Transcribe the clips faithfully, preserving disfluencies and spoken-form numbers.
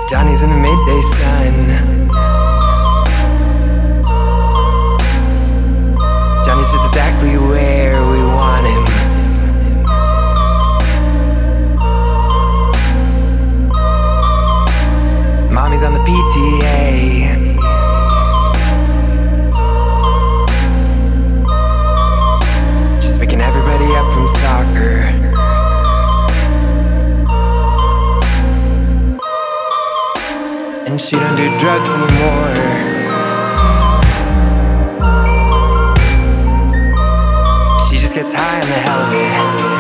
Johnny's in the midday sun. Johnny's just exactly where we want him. Mommy's on the P T A. She's picking everybody up from soccer. And she don't do drugs anymore. She just gets high on the hell of it.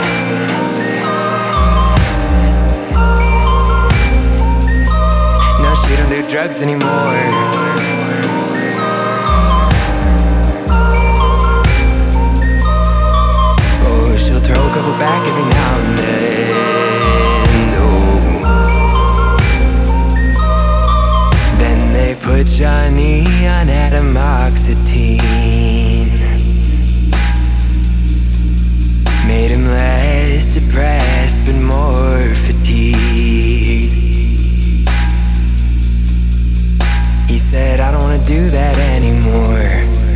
No, she don't do drugs anymore. Oh, she'll throw a couple back every now and then. Put Johnny on atomoxetine. Made him less depressed but more fatigued. He said, I don't wanna do that anymore.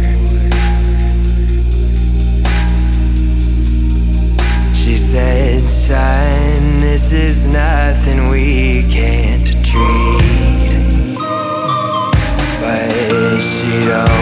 She said, son, this is nothing we can't treat. But she don't